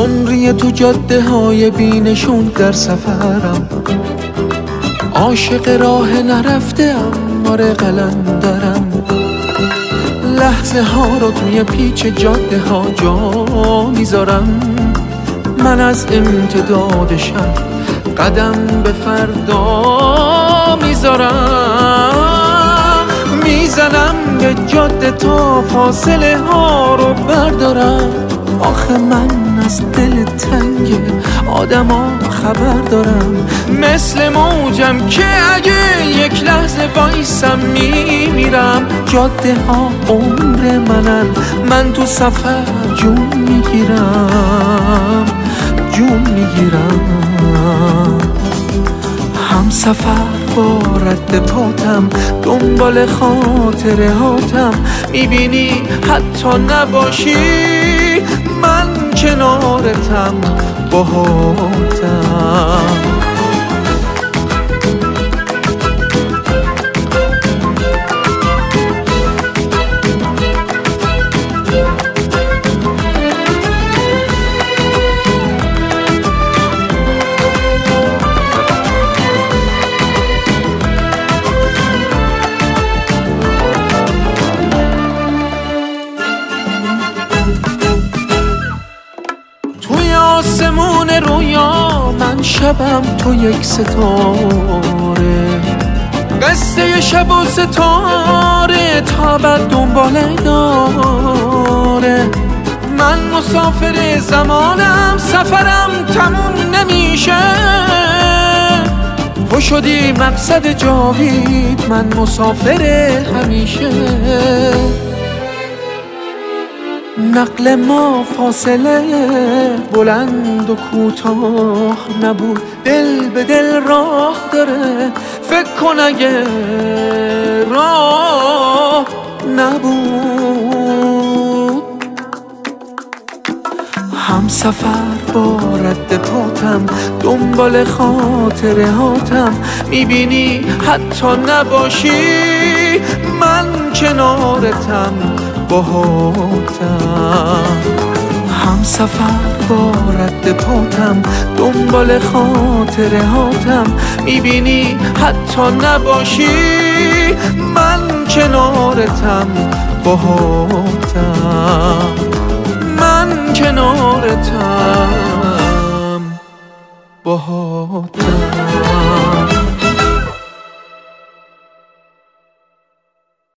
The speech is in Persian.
عمری تو جاده های بینشون در سفرم، عاشق راه نرفته آره قلندرم. لحظه ها رو توی پیچ جاده ها جا میذارم، من از امتداد شب قدم به فردا میذارم. میزنم به جاده تا فاصله ها رو بردارم، آخه من از دل تنگ آدم ها خبر دارم. مثل موجم که اگه یک لحظه وایسم میمیرم. جاده ها عمر منن، من تو سفر جون میگیرم، جون میگیرم. هم سفر با رد پاتم، دنبال خاطره هاتم. میبینی حتی نباشی من کنارتم باهاتم. آسمون رویا من شبم تو یک ستاره، قصه شب و ستاره تا بعد دنباله داره. من مسافر زمانم، سفرم تموم نمیشه. تو شدی مقصد جاوید، من مسافر همیشه. نقل ما فاصله بلند و کوتاه نبود، دل به دل راه داره. فکر کن اگه راه نبود. هم سفر با رد پاتم، دنبال خاطره هاتم. میبینی حتی نباشی من کنارتم باهاتم. هم سفر با رد پاتم، دنبال خاطره هاتم. میبینی حتی نباشی من کنارتم باهاتم، من کنارتم باهاتم.